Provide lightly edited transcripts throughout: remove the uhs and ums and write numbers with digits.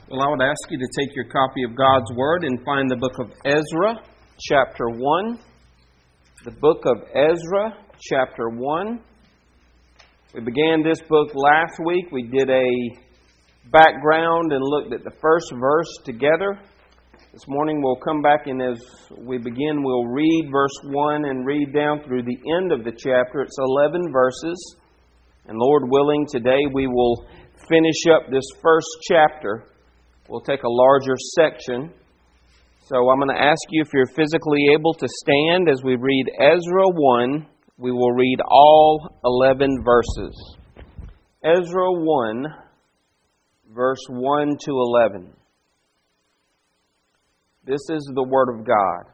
Well, I would ask you to take your copy of God's Word and find the book of Ezra, chapter 1. The book of Ezra, chapter 1. We began this book last week. We did a background and looked at the first verse together. This morning we'll come back and as we begin, we'll read verse 1 and read down through the end of the chapter. It's 11 verses. And Lord willing, today we will finish up this first chapter. We'll take a larger section. So I'm going to ask you if you're physically able to stand as we read Ezra 1. We will read all 11 verses. Ezra 1, verse 1 to 11. This is the Word of God.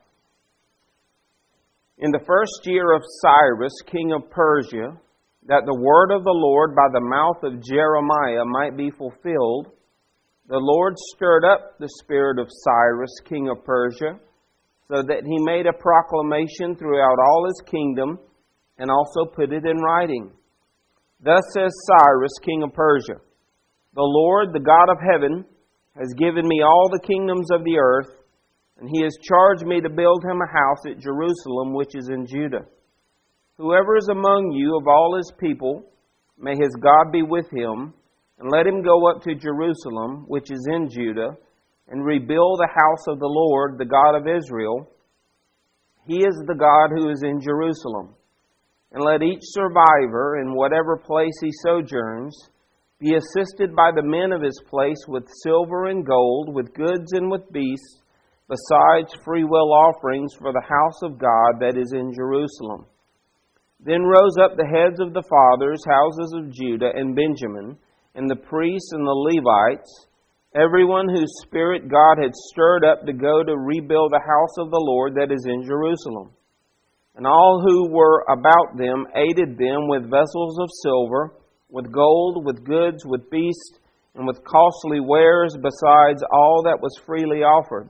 In the first year of Cyrus, king of Persia, that the word of the Lord by the mouth of Jeremiah might be fulfilled, the Lord stirred up the spirit of Cyrus, king of Persia, so that he made a proclamation throughout all his kingdom and also put it in writing. Thus says Cyrus, king of Persia, the Lord, the God of heaven, has given me all the kingdoms of the earth, and he has charged me to build him a house at Jerusalem, which is in Judah. Whoever is among you of all his people, may his God be with him, and let him go up to Jerusalem, which is in Judah, and rebuild the house of the Lord, the God of Israel. He is the God who is in Jerusalem. And let each survivor, in whatever place he sojourns, be assisted by the men of his place with silver and gold, with goods and with beasts, besides freewill offerings for the house of God that is in Jerusalem. Then rose up the heads of the fathers' houses of Judah and Benjamin, and the priests and the Levites, everyone whose spirit God had stirred up to go to rebuild the house of the Lord that is in Jerusalem. And all who were about them aided them with vessels of silver, with gold, with goods, with beasts, and with costly wares, besides all that was freely offered.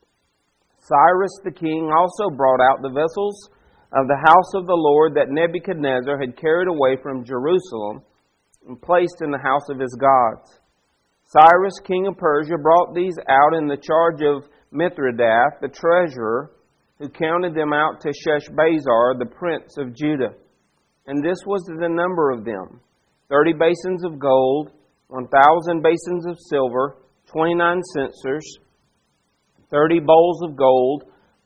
Cyrus the king also brought out the vessels of the house of the Lord that Nebuchadnezzar had carried away from Jerusalem, and placed in the house of his gods. Cyrus, king of Persia, brought these out in the charge of Mithredath, the treasurer, who counted them out to Sheshbazzar, the prince of Judah. And this was the number of them: 30 basins of gold, 1,000 basins of silver, 29 censers, 30 bowls of gold,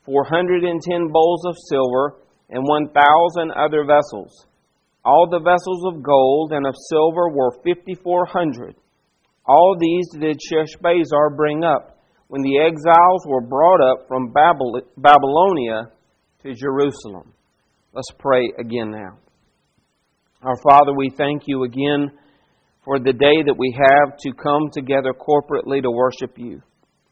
410 bowls of silver, and 1,000 other vessels. All the vessels of gold and of silver were 5,400. All these did Sheshbazzar bring up when the exiles were brought up from Babylonia to Jerusalem. Let's pray again now. Our Father, we thank you again for the day that we have to come together corporately to worship you.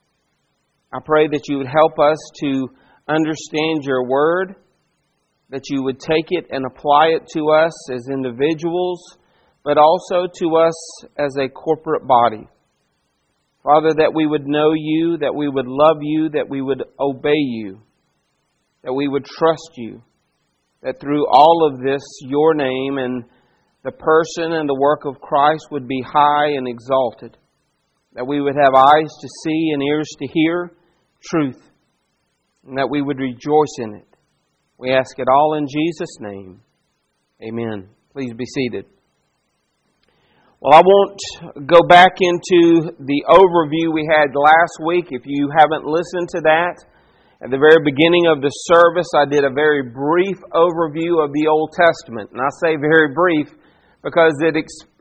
I pray that you would help us to understand your word, that you would take it and apply it to us as individuals, but also to us as a corporate body. Father, that we would know you, that we would love you, that we would obey you, that we would trust you, that through all of this, your name and the person and the work of Christ would be high and exalted, that we would have eyes to see and ears to hear truth, and that we would rejoice in it. We ask it all in Jesus' name. Amen. Please be seated. Well, I won't go back into the overview we had last week. If you haven't listened to that, at the very beginning of the service, I did a very brief overview of the Old Testament. And I say very brief because it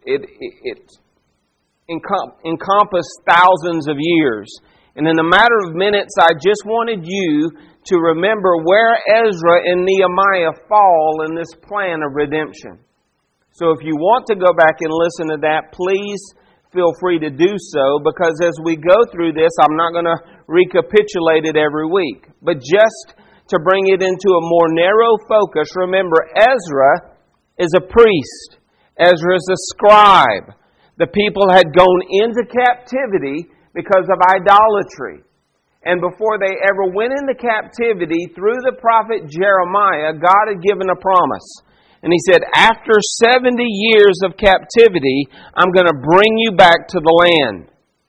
encompassed thousands of years. And in a matter of minutes, I just wanted you to remember where Ezra and Nehemiah fall in this plan of redemption. So if you want to go back and listen to that, please feel free to do so, because as we go through this, I'm not going to recapitulate it every week. But just to bring it into a more narrow focus, remember Ezra is a priest. Ezra is a scribe. The people had gone into captivity because of idolatry. And before they ever went into captivity, through the prophet Jeremiah, God had given a promise. And He said, after 70 years of captivity, I'm going to bring you back to the land.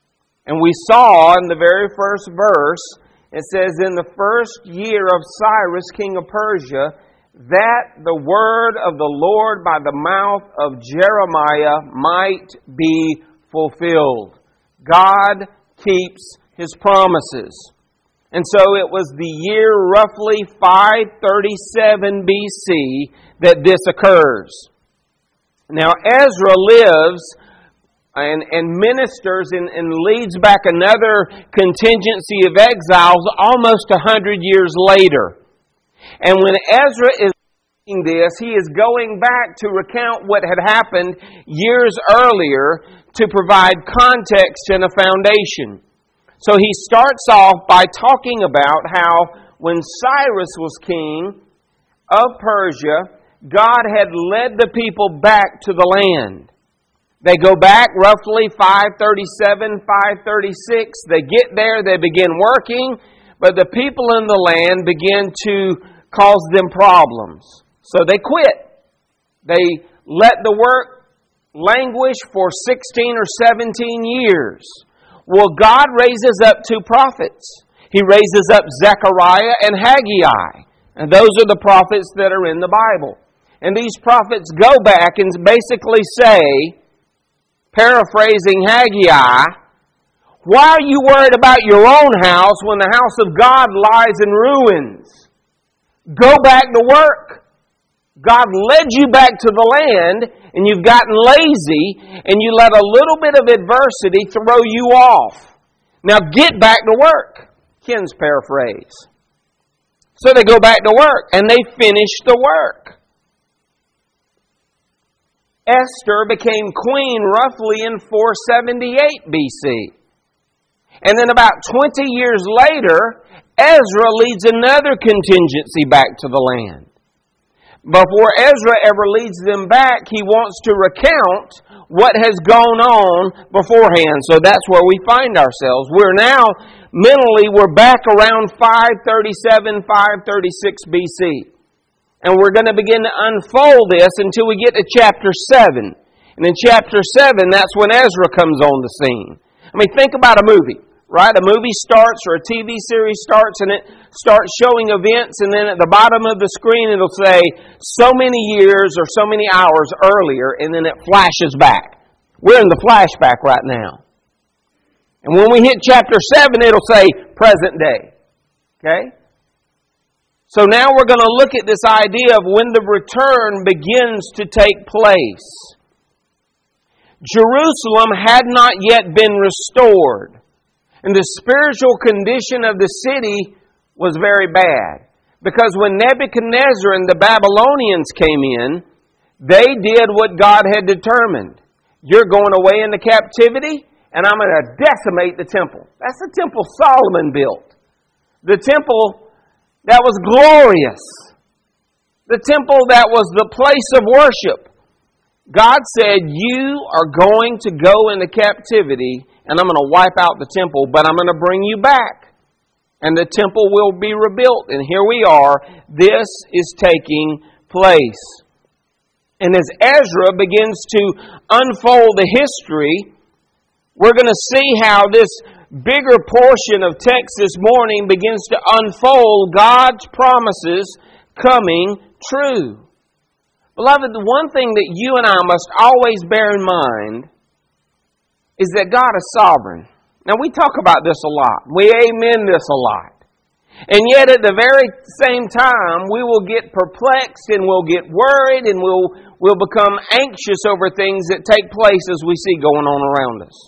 And we saw in the very first verse, it says, in the first year of Cyrus, king of Persia, that the word of the Lord by the mouth of Jeremiah might be fulfilled. God keeps His promises. And so it was the year roughly 537 BC that this occurs. Now Ezra lives and ministers and leads back another contingency of exiles almost 100 years later. And when Ezra is doing this, he is going back to recount what had happened years earlier to provide context and a foundation. So he starts off by talking about how when Cyrus was king of Persia, God had led the people back to the land. They go back roughly 537, 536. They get there, they begin working, but the people in the land begin to cause them problems. So they quit. They let the work languish for 16 or 17 years. Well, God raises up two prophets. He raises up Zechariah and Haggai. And those are the prophets that are in the Bible. And these prophets go back and basically say, paraphrasing Haggai, why are you worried about your own house when the house of God lies in ruins? Go back to work. God led you back to the land, and you've gotten lazy, and you let a little bit of adversity throw you off. Now get back to work. Ken's paraphrase. So they go back to work, and they finish the work. Esther became queen roughly in 478 BC. And then about 20 years later, Ezra leads another contingency back to the land. Before Ezra ever leads them back, he wants to recount what has gone on beforehand. So that's where we find ourselves. We're back around 537, 536 BC. And we're going to begin to unfold this until we get to chapter 7. And in chapter 7, that's when Ezra comes on the scene. I mean, think about a movie. Right? A movie starts or a TV series starts and it starts showing events, and then at the bottom of the screen it'll say so many years or so many hours earlier, and then it flashes back. We're in the flashback right now. And when we hit chapter 7, it'll say present day. Okay? So now we're going to look at this idea of when the return begins to take place. Jerusalem had not yet been restored. And the spiritual condition of the city was very bad. Because when Nebuchadnezzar and the Babylonians came in, they did what God had determined. You're going away into captivity, and I'm going to decimate the temple. That's the temple Solomon built. The temple that was glorious. The temple that was the place of worship. God said, you are going to go into captivity, and I'm going to wipe out the temple, but I'm going to bring you back. And the temple will be rebuilt. And here we are. This is taking place. And as Ezra begins to unfold the history, we're going to see how this bigger portion of text this morning begins to unfold God's promises coming true. Beloved, the one thing that you and I must always bear in mind is that God is sovereign. Now, we talk about this a lot. We amen this a lot. And yet, at the very same time, we will get perplexed and we'll get worried and we'll become anxious over things that take place as we see going on around us.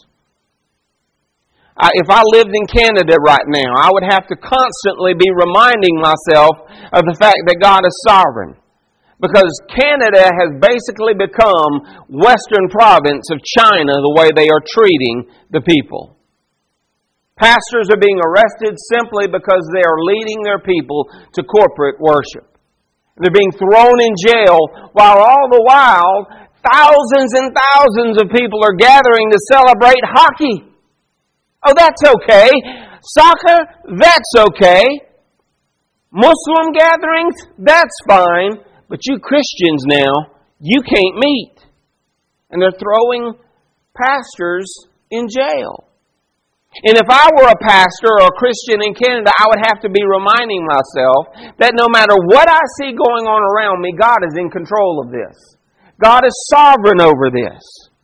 If I lived in Canada right now, I would have to constantly be reminding myself of the fact that God is sovereign. Because Canada has basically become Western province of China the way they are treating the people. Pastors are being arrested simply because they are leading their people to corporate worship. They're being thrown in jail while all the while thousands and thousands of people are gathering to celebrate hockey. Oh, that's okay. Soccer, that's okay. Muslim gatherings, that's fine. But you Christians now, you can't meet. And they're throwing pastors in jail. And if I were a pastor or a Christian in Canada, I would have to be reminding myself that no matter what I see going on around me, God is in control of this. God is sovereign over this.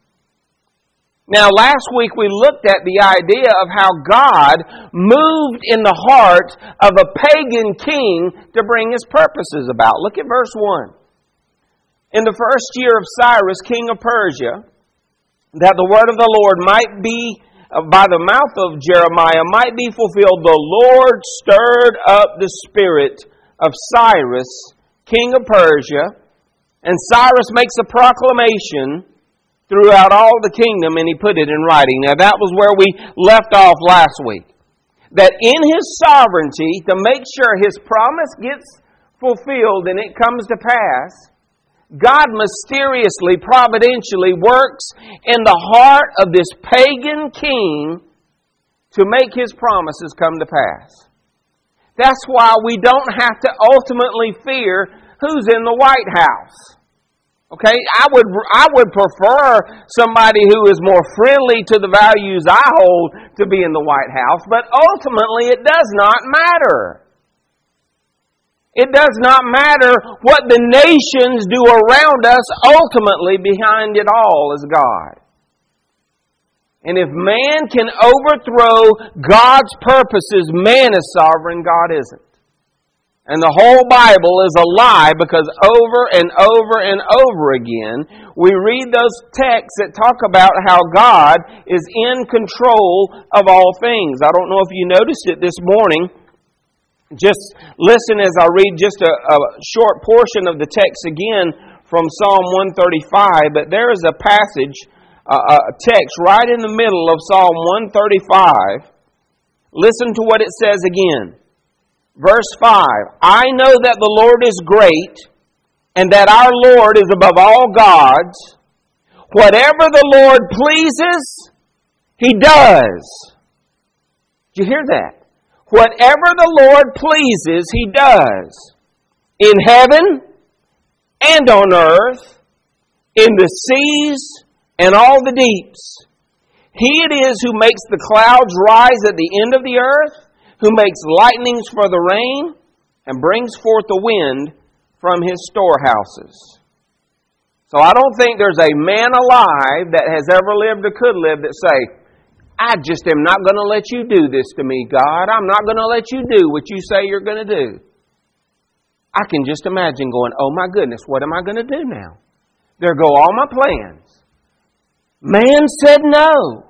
Now, last week we looked at the idea of how God moved in the heart of a pagan king to bring His purposes about. Look at verse 1. In the first year of Cyrus, king of Persia, that the word of the Lord might be, by the mouth of Jeremiah, might be fulfilled, the Lord stirred up the spirit of Cyrus, king of Persia, and Cyrus makes a proclamation throughout all the kingdom, and he put it in writing. Now that was where we left off last week. That in His sovereignty, to make sure His promise gets fulfilled and it comes to pass, God mysteriously, providentially works in the heart of this pagan king to make His promises come to pass. That's why we don't have to ultimately fear who's in the White House. Okay, I would prefer somebody who is more friendly to the values I hold to be in the White House, but ultimately it does not matter. It does not matter what the nations do around us. Ultimately, behind it all is God. And if man can overthrow God's purposes, man is sovereign, God isn't. And the whole Bible is a lie because over and over and over again, we read those texts that talk about how God is in control of all things. I don't know if you noticed it this morning. Just listen as I read just a short portion of the text again from Psalm 135. But there is a passage, a text right in the middle of Psalm 135. Listen to what it says again. Verse 5, I know that the Lord is great, and that our Lord is above all gods. Whatever the Lord pleases, He does. Did you hear that? Whatever the Lord pleases, He does. In heaven and on earth, in the seas and all the deeps. He it is who makes the clouds rise at the end of the earth, who makes lightnings for the rain, and brings forth the wind from His storehouses. So I don't think there's a man alive that has ever lived or could live that say, I just am not going to let you do this to me, God. I'm not going to let you do what you say you're going to do. I can just imagine going, oh my goodness, what am I going to do now? There go all my plans. Man said no.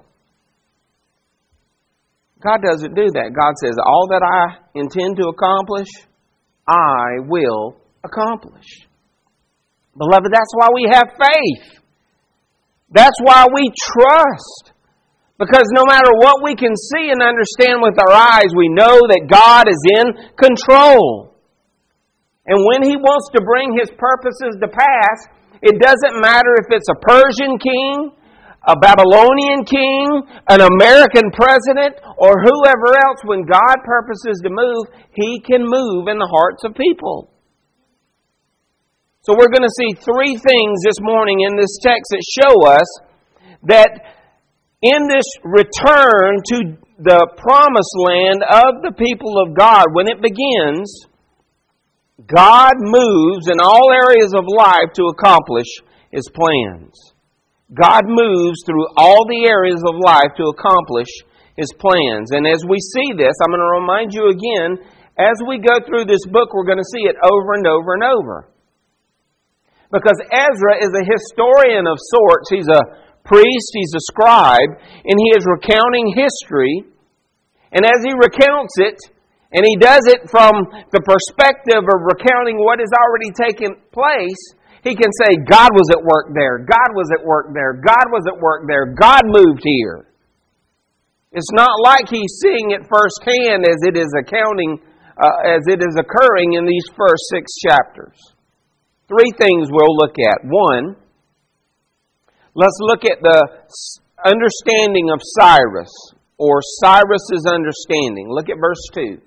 God doesn't do that. God says, all that I intend to accomplish, I will accomplish. Beloved, that's why we have faith. That's why we trust. Because no matter what we can see and understand with our eyes, we know that God is in control. And when He wants to bring His purposes to pass, it doesn't matter if it's a Persian king, a Babylonian king, an American president, or whoever else. When God purposes to move, He can move in the hearts of people. So we're going to see three things this morning in this text that show us that in this return to the promised land of the people of God, when it begins, God moves in all areas of life to accomplish His plans. God moves through all the areas of life to accomplish His plans. And as we see this, I'm going to remind you again, as we go through this book, we're going to see it over and over and over. Because Ezra is a historian of sorts. He's a priest, he's a scribe, and he is recounting history. And as he recounts it, and he does it from the perspective of recounting what has already taken place, he can say, God was at work there, God was at work there, God was at work there, God moved here. It's not like he's seeing it firsthand as it is occurring in these first 6 chapters. 3 things we'll look at. 1, let's look at the understanding of Cyrus, or Cyrus's understanding. Look at verse 2.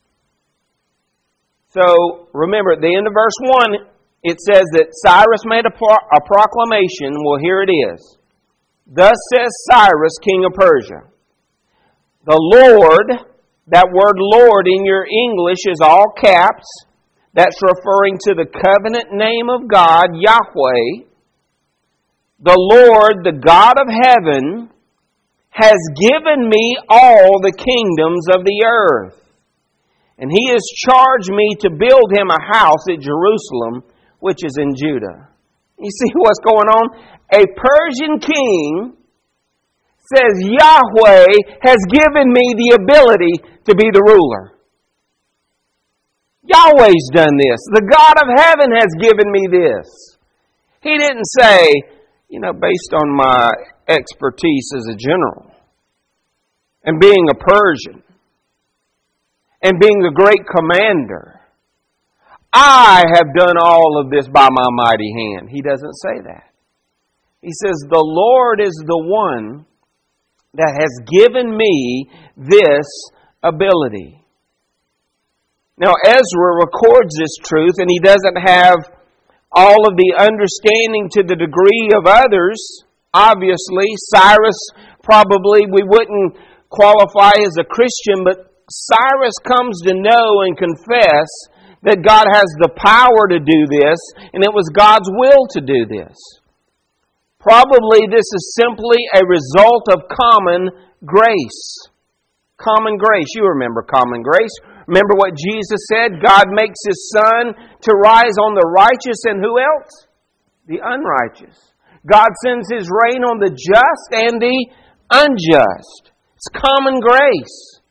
So, remember, at the end of verse 1, it says that Cyrus made a proclamation. Well, here it is. Thus says Cyrus, king of Persia. The Lord, that word Lord in your English is all caps. That's referring to the covenant name of God, Yahweh. The Lord, the God of heaven, has given me all the kingdoms of the earth. And He has charged me to build Him a house at Jerusalem, which is in Judah. You see what's going on? A Persian king says, Yahweh has given me the ability to be the ruler. Yahweh's done this. The God of heaven has given me this. He didn't say, based on my expertise as a general, and being a Persian, and being the great commander, I have done all of this by my mighty hand. He doesn't say that. He says, the Lord is the one that has given me this ability. Now, Ezra records this truth, and he doesn't have all of the understanding to the degree of others. Obviously, Cyrus probably we wouldn't qualify as a Christian, but Cyrus comes to know and confess that God has the power to do this, and it was God's will to do this. Probably this is simply a result of common grace. Common grace. You remember common grace. Remember what Jesus said? God makes His sun to rise on the righteous and who else? The unrighteous. God sends His rain on the just and the unjust. It's common grace.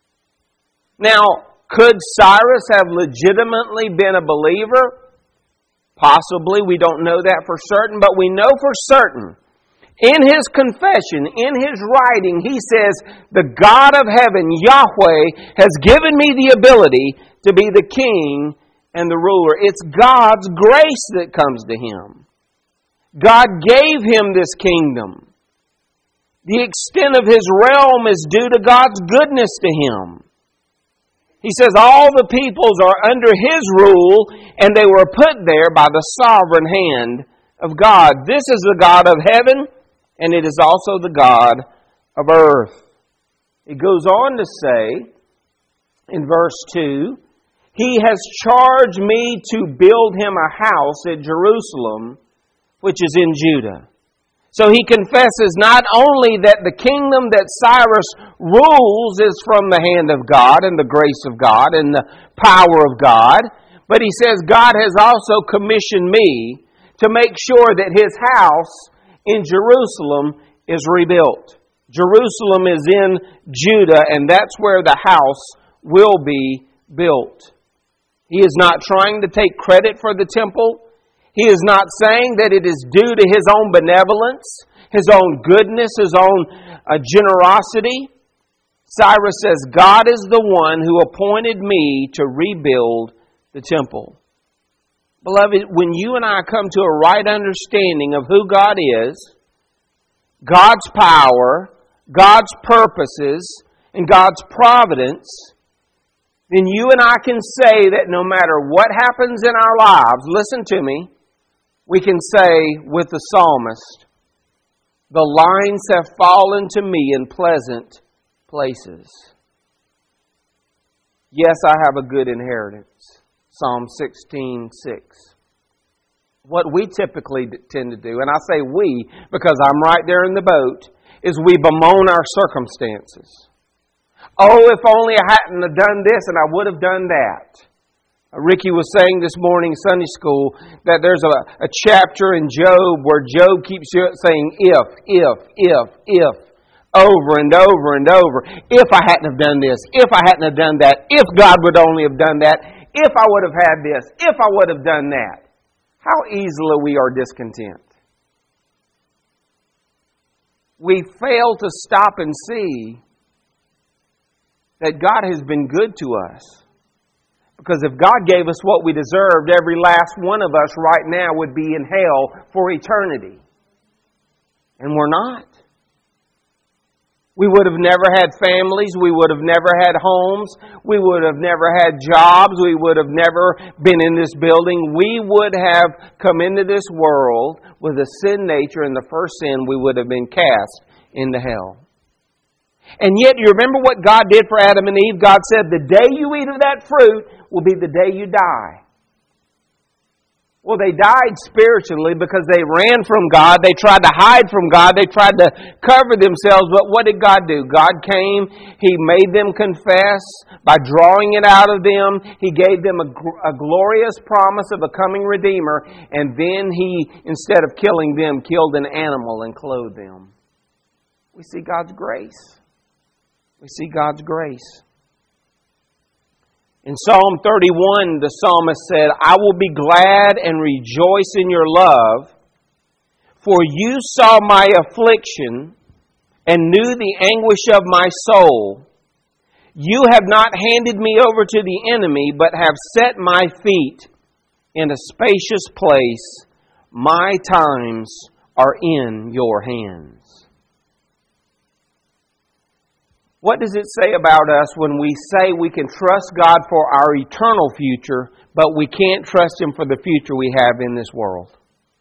Now, could Cyrus have legitimately been a believer? Possibly. We don't know that for certain, but we know for certain. In his confession, in his writing, he says, the God of heaven, Yahweh, has given me the ability to be the king and the ruler. It's God's grace that comes to him. God gave him this kingdom. The extent of his realm is due to God's goodness to him. He says all the peoples are under His rule, and they were put there by the sovereign hand of God. This is the God of heaven, and it is also the God of earth. It goes on to say, in verse 2, He has charged me to build Him a house at Jerusalem, which is in Judah. So he confesses not only that the kingdom that Cyrus rules is from the hand of God and the grace of God and the power of God, but he says God has also commissioned me to make sure that His house in Jerusalem is rebuilt. Jerusalem is in Judah, and that's where the house will be built. He is not trying to take credit for the temple. He is not saying that it is due to His own benevolence, His own goodness, His own generosity. Cyrus says, God is the one who appointed me to rebuild the temple. Beloved, when you and I come to a right understanding of who God is, God's power, God's purposes, and God's providence, then you and I can say that no matter what happens in our lives, listen to me, we can say with the psalmist, the lines have fallen to me in pleasant places. Yes, I have a good inheritance. Psalm 16:6. What we typically tend to do, and I say we because I'm right there in the boat, is we bemoan our circumstances. Oh, if only I hadn't have done this and I would have done that. Ricky was saying this morning in Sunday school that there's a chapter in Job where Job keeps saying if, over and over and over. If I hadn't have done this, if I hadn't have done that, if God would only have done that, if I would have had this, if I would have done that. How easily we are discontent. We fail to stop and see that God has been good to us. Because if God gave us what we deserved, every last one of us right now would be in hell for eternity. And we're not. We would have never had families. We would have never had homes. We would have never had jobs. We would have never been in this building. We would have come into this world with a sin nature, and the first sin we would have been cast into hell. And yet, you remember what God did for Adam and Eve? God said, the day you eat of that fruit will be the day you die. Well, they died spiritually because they ran from God. They tried to hide from God. They tried to cover themselves. But what did God do? God came. He made them confess by drawing it out of them. He gave them a glorious promise of a coming Redeemer. And then He, instead of killing them, killed an animal and clothed them. We see God's grace. We see God's grace. In Psalm 31, the psalmist said, I will be glad and rejoice in your love, for you saw my affliction and knew the anguish of my soul. You have not handed me over to the enemy, but have set my feet in a spacious place. My times are in your hands. What does it say about us when we say we can trust God for our eternal future, but we can't trust Him for the future we have in this world?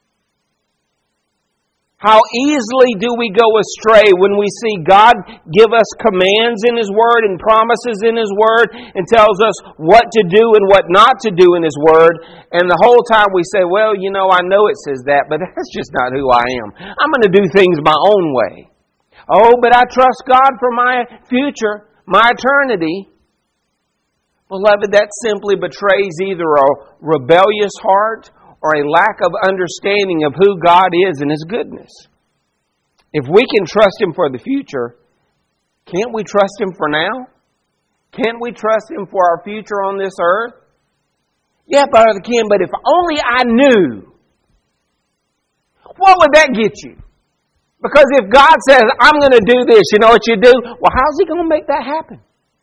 How easily do we go astray when we see God give us commands in His Word and promises in His Word and tells us what to do and what not to do in His Word, and the whole time we say, well, you know, I know it says that, but that's just not who I am. I'm going to do things my own way. Oh, but I trust God for my future, my eternity. Beloved, that simply betrays either a rebellious heart or a lack of understanding of who God is and His goodness. If we can trust Him for the future, can't we trust Him for now? Can't we trust Him for our future on this earth? Yeah, Brother Ken, but if only I knew. What would that get you? Because if God says, I'm going to do this, you know what you do? Well, how's He going to make that happen?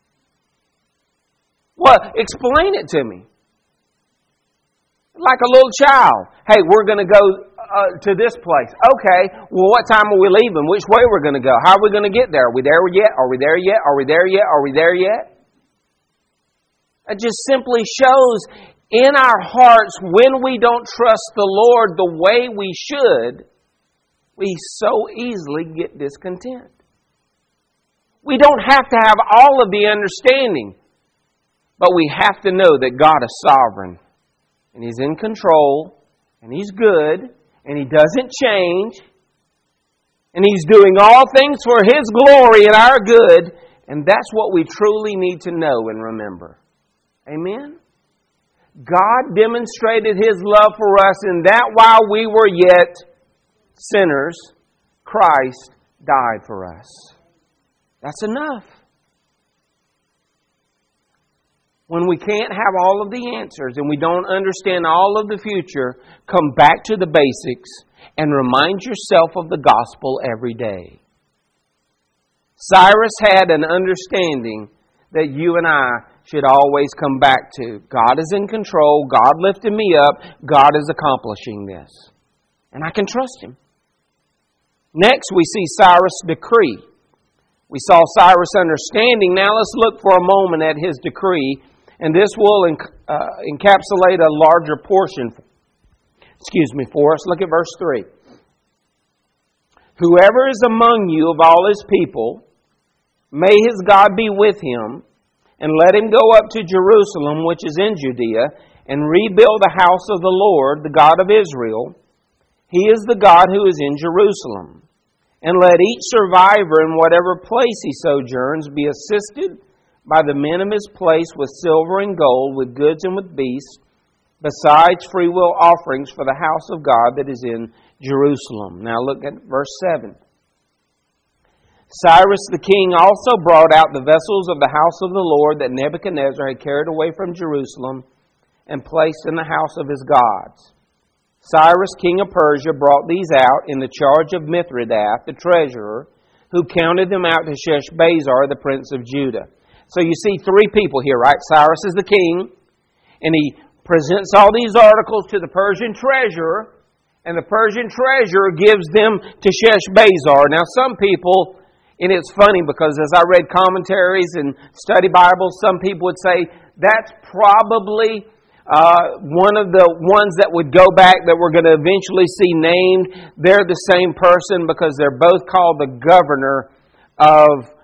Well, explain it to me. Like a little child. Hey, we're going to go to this place. Okay, well, what time are we leaving? Which way we're going to go? How are we going to get there? Are we there yet? Are we there yet? Are we there yet? Are we there yet? It just simply shows in our hearts when we don't trust the Lord the way we should, we so easily get discontent. We don't have to have all of the understanding, but we have to know that God is sovereign, and He's in control, and He's good, and He doesn't change, and He's doing all things for His glory and our good, and that's what we truly need to know and remember. Amen? God demonstrated His love for us in that while we were yet sinners, Christ died for us. That's enough. When we can't have all of the answers and we don't understand all of the future, come back to the basics and remind yourself of the gospel every day. Cyrus had an understanding that you and I should always come back to. God is in control. God lifted me up. God is accomplishing this. And I can trust Him. Next, we see Cyrus' decree. We saw Cyrus' understanding. Now let's look for a moment at his decree. And this will encapsulate a larger portion for us. Look at verse 3. Whoever is among you of all his people, may his God be with him, and let him go up to Jerusalem, which is in Judea, and rebuild the house of the Lord, the God of Israel. He is the God who is in Jerusalem. And let each survivor in whatever place he sojourns be assisted by the men of his place with silver and gold, with goods and with beasts, besides freewill offerings for the house of God that is in Jerusalem. Now look at verse 7. Cyrus the king also brought out the vessels of the house of the Lord that Nebuchadnezzar had carried away from Jerusalem and placed in the house of his gods. Cyrus, king of Persia, brought these out in the charge of Mithredath, the treasurer, who counted them out to Sheshbazzar, the prince of Judah. So you see three people here, right? Cyrus is the king, and he presents all these articles to the Persian treasurer, and the Persian treasurer gives them to Sheshbazzar. Now some people, and it's funny because as I read commentaries and study Bibles, some people would say that's probably one of the ones that would go back that we're going to eventually see named. They're the same person because they're both called the governor of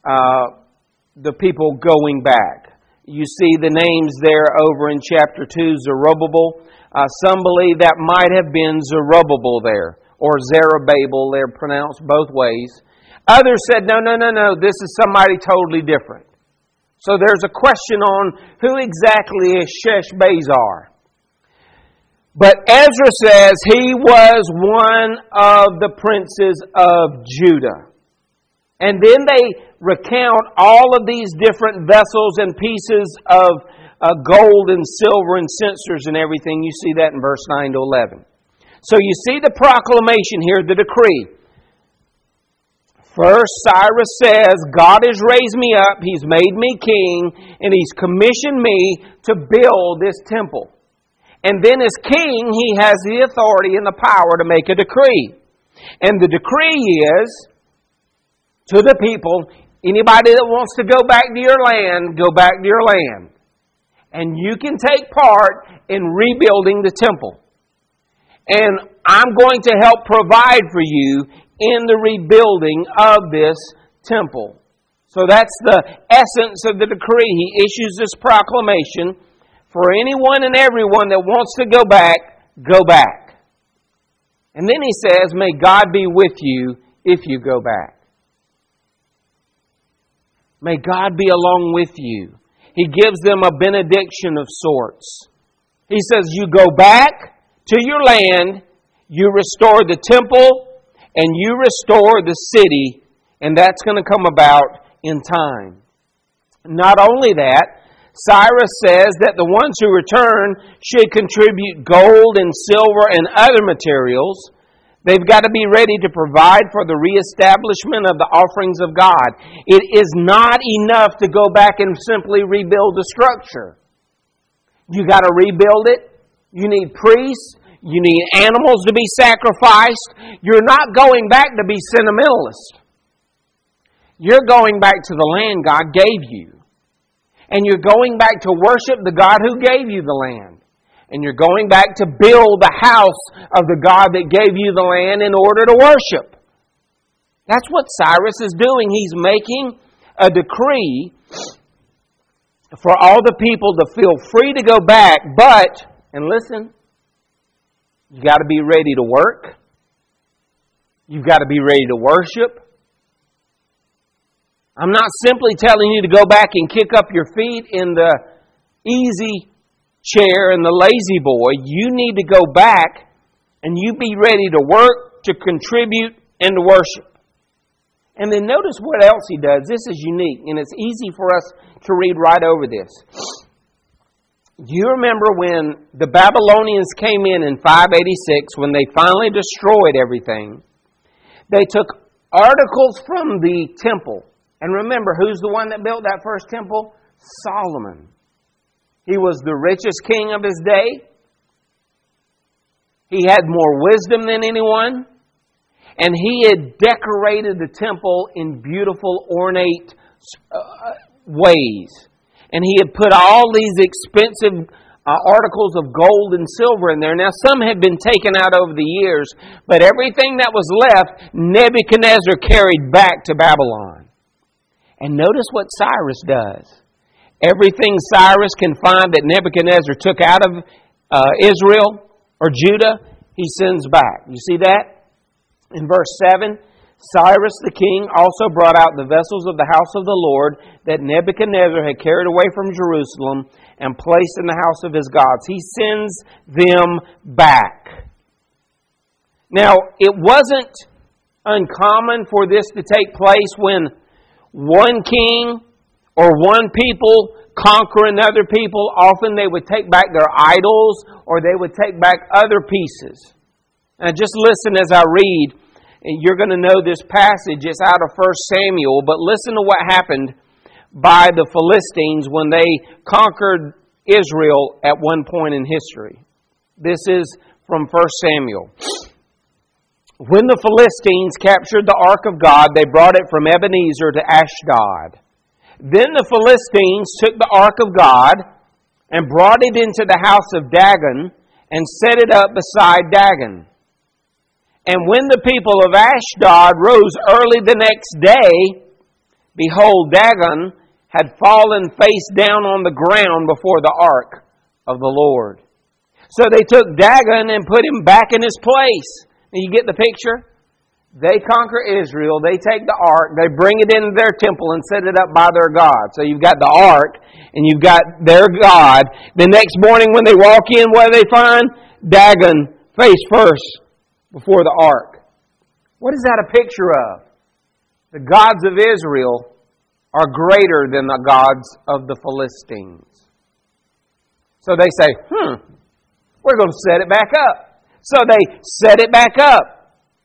the people going back. You see the names there over in chapter 2, Zerubbabel. Some believe that might have been Zerubbabel there, or Zerubbabel. They're pronounced both ways. Others said, no, this is somebody totally different. So there's a question on who exactly is Sheshbazzar. But Ezra says he was one of the princes of Judah. And then they recount all of these different vessels and pieces of gold and silver and censers and everything. You see that in verse 9 to 11. So you see the proclamation here, the decree. First, Cyrus says, God has raised me up, He's made me king, and He's commissioned me to build this temple. And then as king, He has the authority and the power to make a decree. And the decree is, to the people, anybody that wants to go back to your land, go back to your land. And you can take part in rebuilding the temple. And I'm going to help provide for you in the rebuilding of this temple. So that's the essence of the decree. He issues this proclamation for anyone and everyone that wants to go back, go back. And then he says, may God be with you if you go back. May God be along with you. He gives them a benediction of sorts. He says, you go back to your land, you restore the temple, and you restore the city, and that's going to come about in time. Not only that, Cyrus says that the ones who return should contribute gold and silver and other materials. They've got to be ready to provide for the reestablishment of the offerings of God. It is not enough to go back and simply rebuild the structure. You got to rebuild it. You need priests. You need animals to be sacrificed. You're not going back to be sentimentalist. You're going back to the land God gave you. And you're going back to worship the God who gave you the land. And you're going back to build the house of the God that gave you the land in order to worship. That's what Cyrus is doing. He's making a decree for all the people to feel free to go back. But, and listen, you got to be ready to work. You've got to be ready to worship. I'm not simply telling you to go back and kick up your feet in the easy chair and the lazy boy. You need to go back and you be ready to work, to contribute, and to worship. And then notice what else he does. This is unique, and it's easy for us to read right over this. You remember when the Babylonians came in 586, when they finally destroyed everything, they took articles from the temple. And remember, who's the one that built that first temple? Solomon. He was the richest king of his day. He had more wisdom than anyone. And he had decorated the temple in beautiful, ornate ways. And he had put all these expensive articles of gold and silver in there. Now, some had been taken out over the years, but everything that was left, Nebuchadnezzar carried back to Babylon. And notice what Cyrus does. Everything Cyrus can find that Nebuchadnezzar took out of Israel or Judah, he sends back. You see that? In verse 7, Cyrus the king also brought out the vessels of the house of the Lord that Nebuchadnezzar had carried away from Jerusalem and placed in the house of his gods. He sends them back. Now, it wasn't uncommon for this to take place when one king or one people conquer another people. Often they would take back their idols or they would take back other pieces. Now just listen as I read. And you're going to know this passage. It's out of 1 Samuel. But listen to what happened by the Philistines when they conquered Israel at one point in history. This is from 1 Samuel. When the Philistines captured the ark of God, they brought it from Ebenezer to Ashdod. Then the Philistines took the ark of God and brought it into the house of Dagon and set it up beside Dagon. And when the people of Ashdod rose early the next day behold, Dagon had fallen face down on the ground before the ark of the Lord. So they took Dagon and put him back in his place. Now you get the picture? They conquer Israel, they take the ark, they bring it into their temple and set it up by their God. So you've got the ark and you've got their God. The next morning when they walk in, what do they find? Dagon face first before the ark. What is that a picture of? The gods of Israel are greater than the gods of the Philistines. So they say, we're going to set it back up. So they set it back up.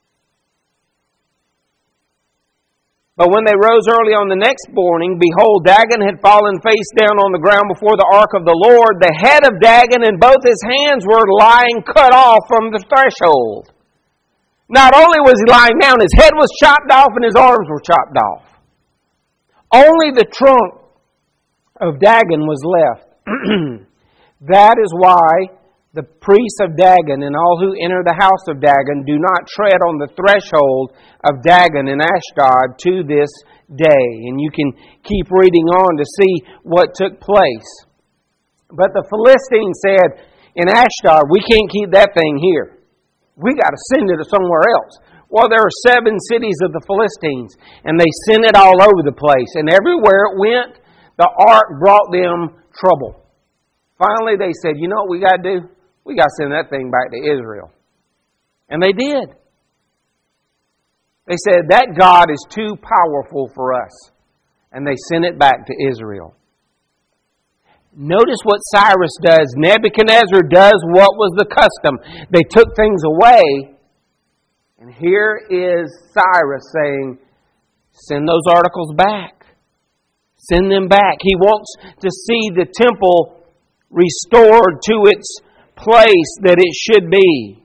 But when they rose early on the next morning, behold, Dagon had fallen face down on the ground before the ark of the Lord. The head of Dagon and both his hands were lying cut off from the threshold. Not only was he lying down, his head was chopped off and his arms were chopped off. Only the trunk of Dagon was left. That is why the priests of Dagon and all who enter the house of Dagon do not tread on the threshold of Dagon and Ashdod to this day. And you can keep reading on to see what took place. But the Philistines said in Ashdod, we can't keep that thing here. We got to send it somewhere else. Well, there are 7 cities of the Philistines, and they sent it all over the place. And everywhere it went, the ark brought them trouble. Finally, they said, you know what we got to do? We got to send that thing back to Israel. And they did. They said, that God is too powerful for us. And they sent it back to Israel. Notice what Cyrus does. Nebuchadnezzar does what was the custom. They took things away. And here is Cyrus saying, send those articles back. Send them back. He wants to see the temple restored to its place that it should be.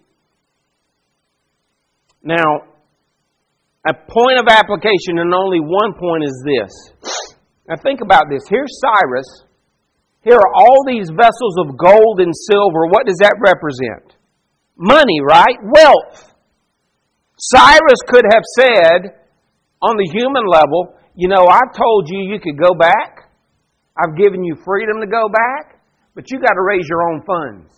Now, a point of application, and only one point, is this. Now think about this. Here's Cyrus. Here are all these vessels of gold and silver. What does that represent? Money, right? Wealth. Cyrus could have said, on the human level, you know, I've told you you could go back. I've given you freedom to go back, but you got to raise your own funds.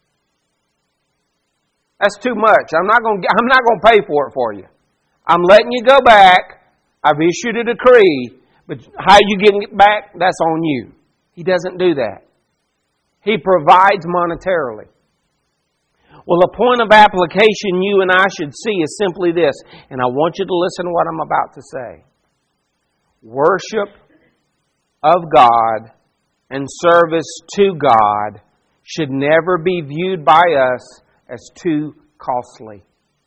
That's too much. I'm not going to pay for it for you. I'm letting you go back. I've issued a decree, but how you getting it back, that's on you. He doesn't do that. He provides monetarily. Well, a point of application you and I should see is simply this, and I want you to listen to what I'm about to say. Worship of God and service to God should never be viewed by us as too costly.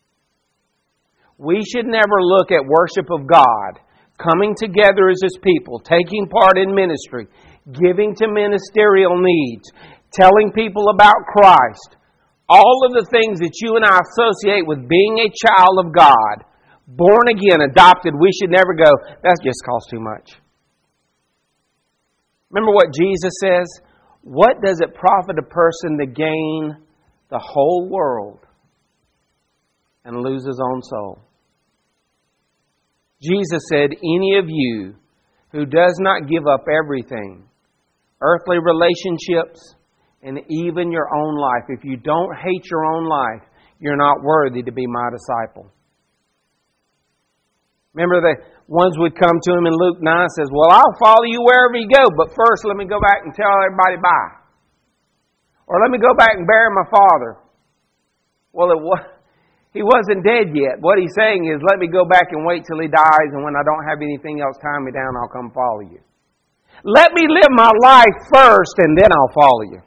We should never look at worship of God, coming together as His people, taking part in ministry, giving to ministerial needs, telling people about Christ, all of the things that you and I associate with being a child of God, born again, adopted, we should never go, that just costs too much. Remember what Jesus says? What does it profit a person to gain the whole world and lose his own soul? Jesus said, any of you who does not give up everything, earthly relationships, and even your own life, if you don't hate your own life, you're not worthy to be my disciple. Remember the ones would come to Him in Luke 9 and says, well, I'll follow you wherever you go, but first let me go back and tell everybody bye. Or let me go back and bury my father. Well, he wasn't dead yet. What he's saying is, let me go back and wait till he dies, and when I don't have anything else tying me down, I'll come follow you. Let me live my life first, and then I'll follow you.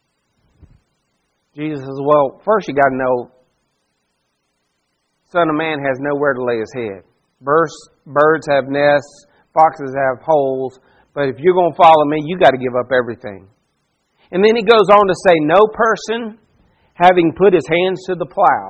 Jesus says, well, first you got to know, Son of Man has nowhere to lay His head. Birds have nests, foxes have holes, but if you're going to follow me, you got to give up everything. And then He goes on to say, no person, having put his hands to the plow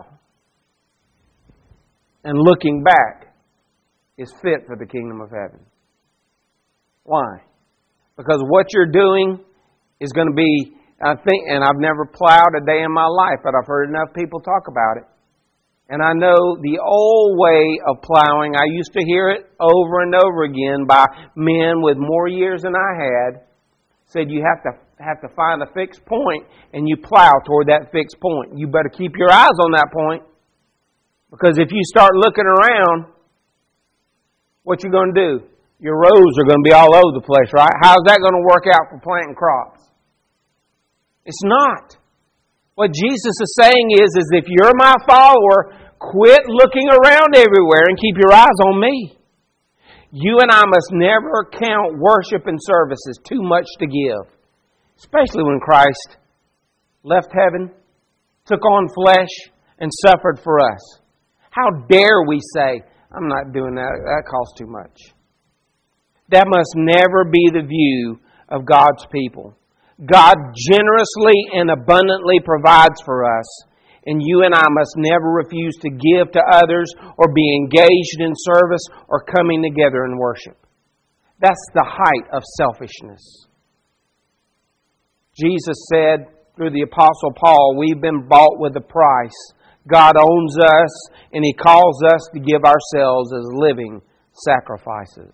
and looking back, is fit for the kingdom of heaven. Why? Because what you're doing is going to be, I think, and I've never plowed a day in my life, but I've heard enough people talk about it. And I know the old way of plowing, I used to hear it over and over again by men with more years than I had, said you have to find a fixed point and you plow toward that fixed point. You better keep your eyes on that point, because if you start looking around, what you're going to do? Your rows are going to be all over the place, right? How's that going to work out for planting crops? It's not. What Jesus is saying is if you're my follower, quit looking around everywhere and keep your eyes on me. You and I must never count worship and services too much to give. Especially when Christ left heaven, took on flesh, and suffered for us. How dare we say, I'm not doing that, that costs too much. That must never be the view of God's people. God generously and abundantly provides for us, and you and I must never refuse to give to others or be engaged in service or coming together in worship. That's the height of selfishness. Jesus said through the Apostle Paul, we've been bought with a price. God owns us, and He calls us to give ourselves as living sacrifices.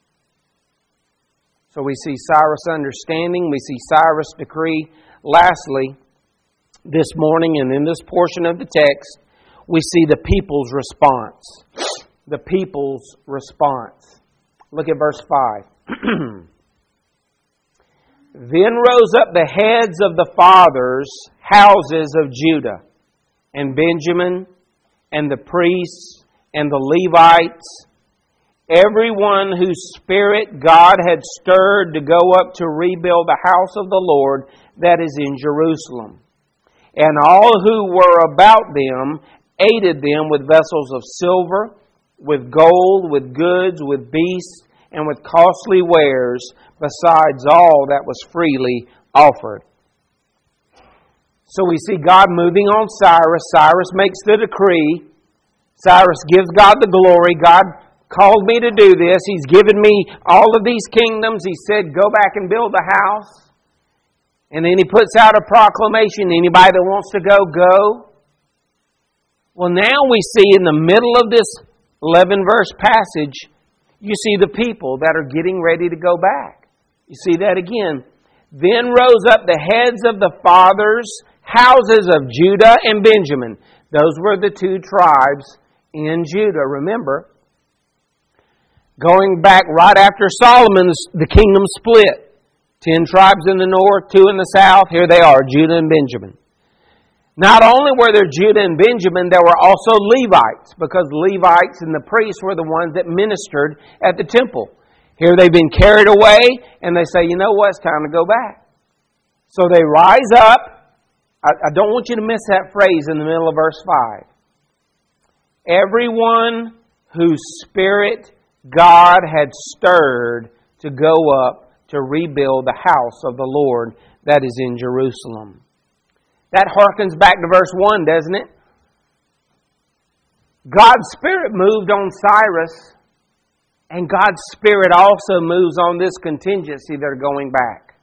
So we see Cyrus' understanding, we see Cyrus' decree. Lastly, this morning and in this portion of the text, we see the people's response. The people's response. Look at verse 5. Then rose up the heads of the fathers' houses of Judah and Benjamin and the priests and the Levites, everyone whose spirit God had stirred to go up to rebuild the house of the Lord that is in Jerusalem. And all who were about them aided them with vessels of silver, with gold, with goods, with beasts, and with costly wares, besides all that was freely offered. So we see God moving on Cyrus. Cyrus makes the decree. Cyrus gives God the glory. God called me to do this. He's given me all of these kingdoms. He said, go back and build the house. And then he puts out a proclamation. Anybody that wants to go, go. Well, now we see in the middle of this 11-verse passage, you see the people that are getting ready to go back. You see that again. Then rose up the heads of the fathers' houses of Judah and Benjamin. Those were the two tribes in Judah. Remember, going back right after Solomon's, the kingdom split. 10 tribes in the north, 2 in the south. Here they are, Judah and Benjamin. Not only were there Judah and Benjamin, there were also Levites, because Levites and the priests were the ones that ministered at the temple. Here they've been carried away, and they say, you know what, it's time to go back. So they rise up. I don't want you to miss that phrase in the middle of verse 5. Everyone whose spirit God had stirred to go up to rebuild the house of the Lord that is in Jerusalem. That harkens back to verse 1, doesn't it? God's Spirit moved on Cyrus, and God's Spirit also moves on this contingency that are going back.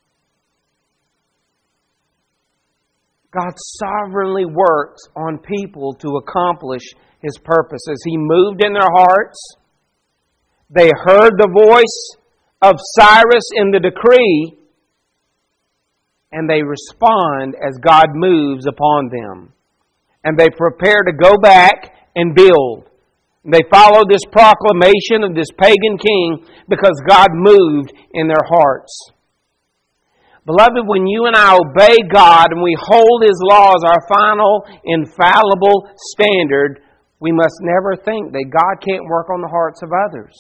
God sovereignly works on people to accomplish His purposes. He moved in their hearts. They heard the voice of Cyrus in the decree, and they respond as God moves upon them. And they prepare to go back and build. And they follow this proclamation of this pagan king because God moved in their hearts. Beloved, when you and I obey God and we hold His law as our final, infallible standard, we must never think that God can't work on the hearts of others.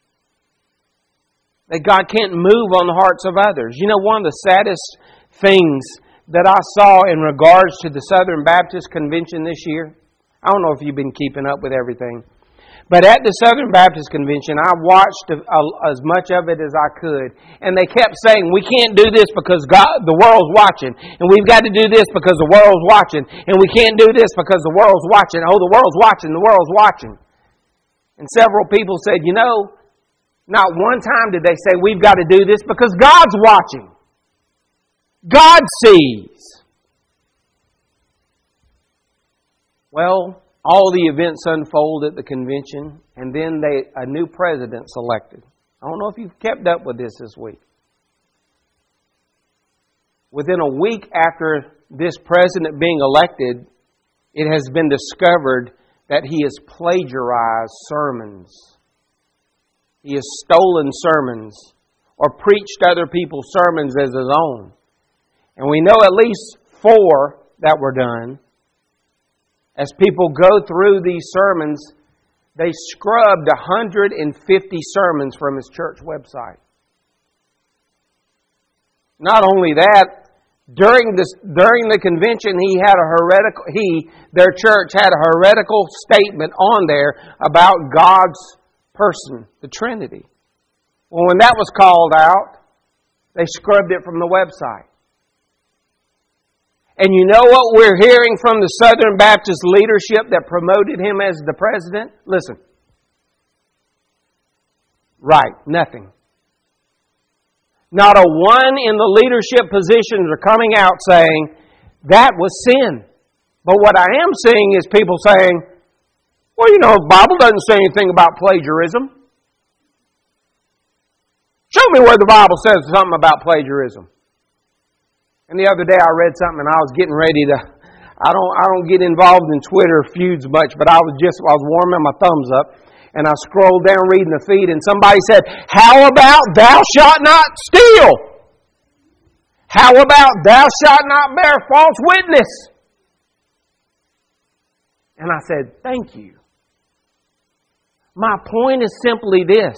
That God can't move on the hearts of others. You know, one of the saddest things that I saw in regards to the Southern Baptist Convention this year, I don't know if you've been keeping up with everything, but at the Southern Baptist Convention, I watched as much of it as I could, and they kept saying, we can't do this because the world's watching, and we've got to do this because the world's watching, and we can't do this because the world's watching. Oh, the world's watching, the world's watching. And several people said, you know, not one time did they say, we've got to do this because God's watching. God sees. Well, all the events unfold at the convention, and then a new president's elected. I don't know if you've kept up with this week. Within a week after this president being elected, it has been discovered that he has plagiarized sermons. He has stolen sermons or preached other people's sermons as his own. And we know at least 4 that were done. As people go through these sermons, they scrubbed 150 sermons from his church website. Not only that, during the convention, their church had a heretical statement on there about God's person, the Trinity. Well, when that was called out, they scrubbed it from the website. And you know what we're hearing from the Southern Baptist leadership that promoted him as the president? Listen. Right, nothing. Not a one in the leadership positions are coming out saying, that was sin. But what I am seeing is people saying, well, you know, the Bible doesn't say anything about plagiarism. Show me where the Bible says something about plagiarism. And the other day I read something and I was getting ready to, I don't get involved in Twitter feuds much, but I was warming my thumbs up and I scrolled down reading the feed and somebody said, how about thou shalt not steal? How about thou shalt not bear false witness? And I said, thank you. My point is simply this.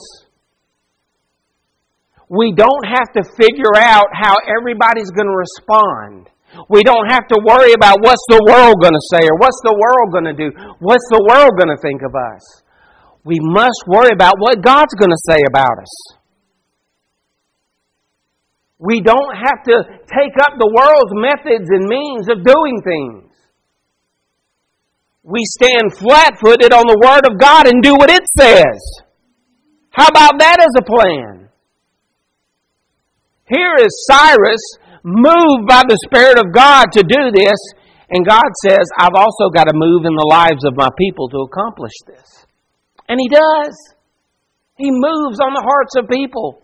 We don't have to figure out how everybody's going to respond. We don't have to worry about what's the world going to say or what's the world going to do. What's the world going to think of us? We must worry about what God's going to say about us. We don't have to take up the world's methods and means of doing things. We stand flat-footed on the Word of God and do what it says. How about that as a plan? Here is Cyrus moved by the Spirit of God to do this. And God says, I've also got to move in the lives of my people to accomplish this. And He does. He moves on the hearts of people.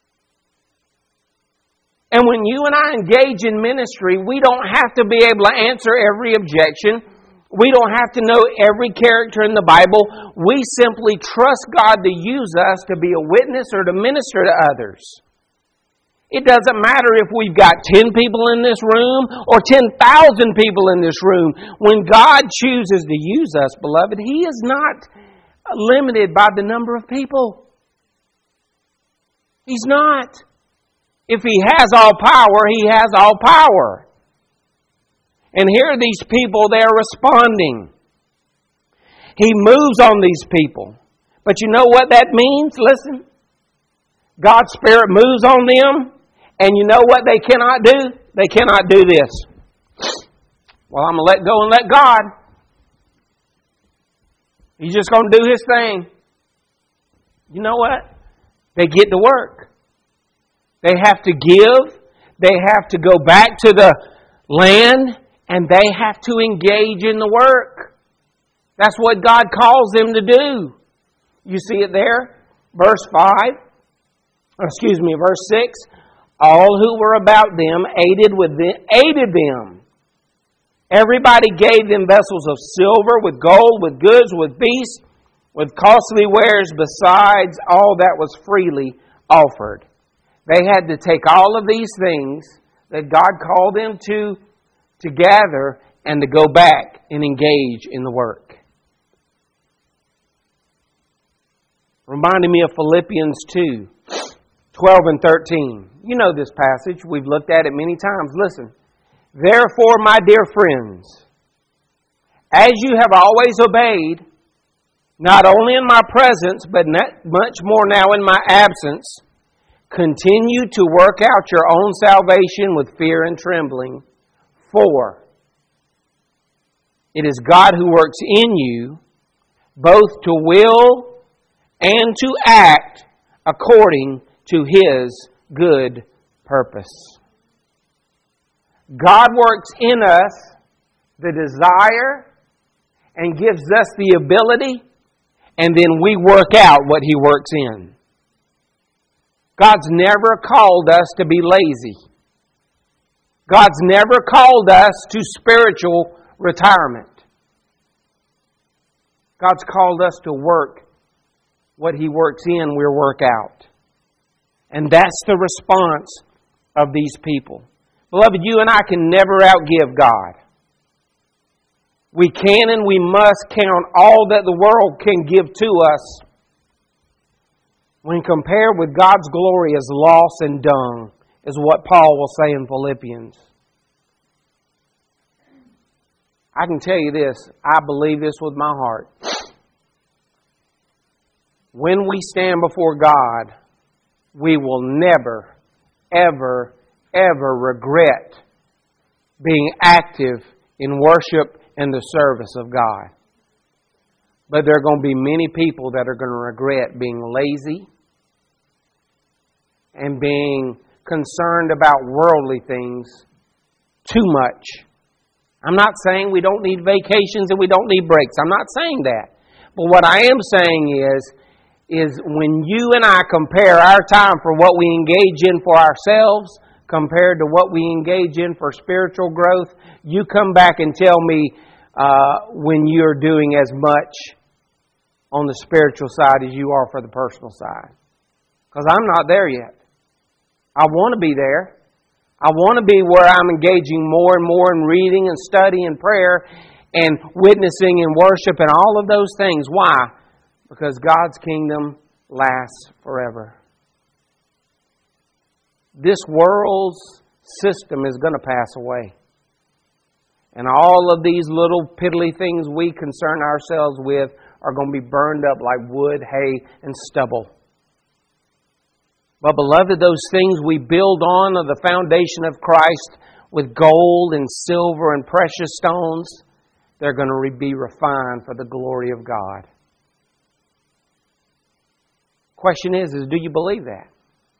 And when you and I engage in ministry, we don't have to be able to answer every objection. We don't have to know every character in the Bible. We simply trust God to use us to be a witness or to minister to others. It doesn't matter if we've got 10 people in this room or 10,000 people in this room. When God chooses to use us, beloved, He is not limited by the number of people. He's not. If He has all power, He has all power. And here are these people, they're responding. He moves on these people. But you know what that means? Listen. God's Spirit moves on them. And you know what they cannot do? They cannot do this. Well, I'm going to let go and let God. He's just going to do His thing. You know what? They get to work. They have to give. They have to go back to the land. And they have to engage in the work. That's what God calls them to do. You see it there? Verse 6. All who were about them aided them. Everybody gave them vessels of silver, with gold, with goods, with beasts, with costly wares, besides all that was freely offered. They had to take all of these things that God called them to gather and to go back and engage in the work. Reminding me of Philippians 2. 12 and 13. You know this passage. We've looked at it many times. Listen. Therefore, my dear friends, as you have always obeyed, not only in my presence, but much more now in my absence, continue to work out your own salvation with fear and trembling. For it is God who works in you, both to will and to act according to His good purpose. God works in us the desire and gives us the ability, and then we work out what He works in. God's never called us to be lazy. God's never called us to spiritual retirement. God's called us to work what He works in, we'll work out. And that's the response of these people. Beloved, you and I can never outgive God. We can and we must count all that the world can give to us when compared with God's glory as loss and dung, is what Paul will say in Philippians. I can tell you this, I believe this with my heart. When we stand before God, we will never, ever, ever regret being active in worship and the service of God. But there are going to be many people that are going to regret being lazy and being concerned about worldly things too much. I'm not saying we don't need vacations and we don't need breaks. I'm not saying that. But what I am saying is when you and I compare our time for what we engage in for ourselves compared to what we engage in for spiritual growth, you come back and tell me when you're doing as much on the spiritual side as you are for the personal side. Because I'm not there yet. I want to be there. I want to be where I'm engaging more and more in reading and study and prayer and witnessing and worship and all of those things. Why? Because God's kingdom lasts forever. This world's system is going to pass away. And all of these little piddly things we concern ourselves with are going to be burned up like wood, hay, and stubble. But beloved, those things we build on of the foundation of Christ with gold and silver and precious stones, they're going to be refined for the glory of God. Question is do you believe that?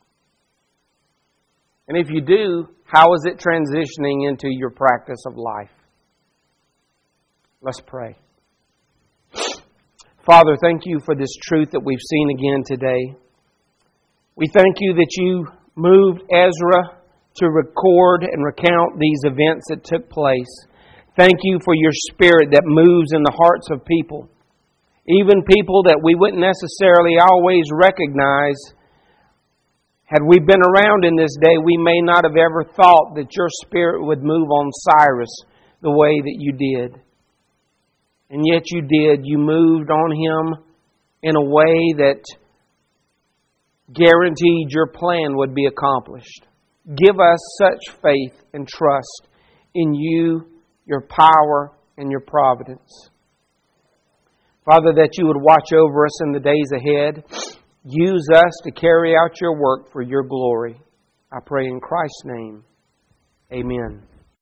And if you do, how is it transitioning into your practice of life? Let's pray. Father, thank you for this truth that we've seen again today. We thank you that you moved Ezra to record and recount these events that took place. Thank you for your Spirit that moves in the hearts of people. Even people that we wouldn't necessarily always recognize. Had we been around in this day, we may not have ever thought that your Spirit would move on Cyrus the way that you did. And yet you did. You moved on him in a way that guaranteed your plan would be accomplished. Give us such faith and trust in you, your power, and your providence. Father, that you would watch over us in the days ahead. Use us to carry out your work for your glory. I pray in Christ's name. Amen.